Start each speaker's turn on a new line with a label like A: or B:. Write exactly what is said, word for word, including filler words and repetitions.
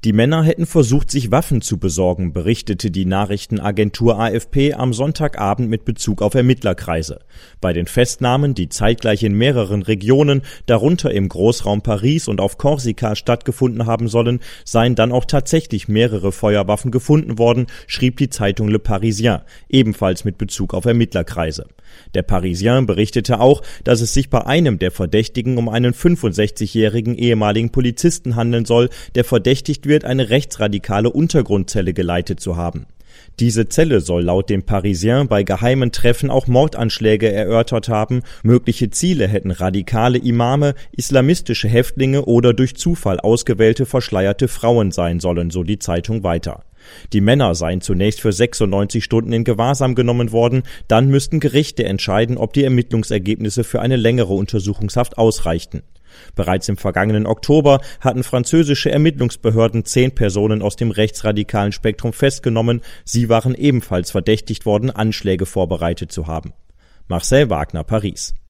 A: Die Männer hätten versucht, sich Waffen zu besorgen, berichtete die Nachrichtenagentur A F P am Sonntagabend mit Bezug auf Ermittlerkreise. Bei den Festnahmen, die zeitgleich in mehreren Regionen, darunter im Großraum Paris und auf Korsika stattgefunden haben sollen, seien dann auch tatsächlich mehrere Feuerwaffen gefunden worden, schrieb die Zeitung Le Parisien, ebenfalls mit Bezug auf Ermittlerkreise. Der Parisien berichtete auch, dass es sich bei einem der Verdächtigen um einen fünfundsechzigjährigen ehemaligen Polizisten handeln soll, der verdächtigt wird, eine rechtsradikale Untergrundzelle geleitet zu haben. Diese Zelle soll laut dem Parisien bei geheimen Treffen auch Mordanschläge erörtert haben, mögliche Ziele hätten radikale Imame, islamistische Häftlinge oder durch Zufall ausgewählte verschleierte Frauen sein sollen, so die Zeitung weiter. Die Männer seien zunächst für sechsundneunzig Stunden in Gewahrsam genommen worden, dann müssten Gerichte entscheiden, ob die Ermittlungsergebnisse für eine längere Untersuchungshaft ausreichten. Bereits im vergangenen Oktober hatten französische Ermittlungsbehörden zehn Personen aus dem rechtsradikalen Spektrum festgenommen, sie waren ebenfalls verdächtigt worden, Anschläge vorbereitet zu haben. Marcel Wagner, Paris.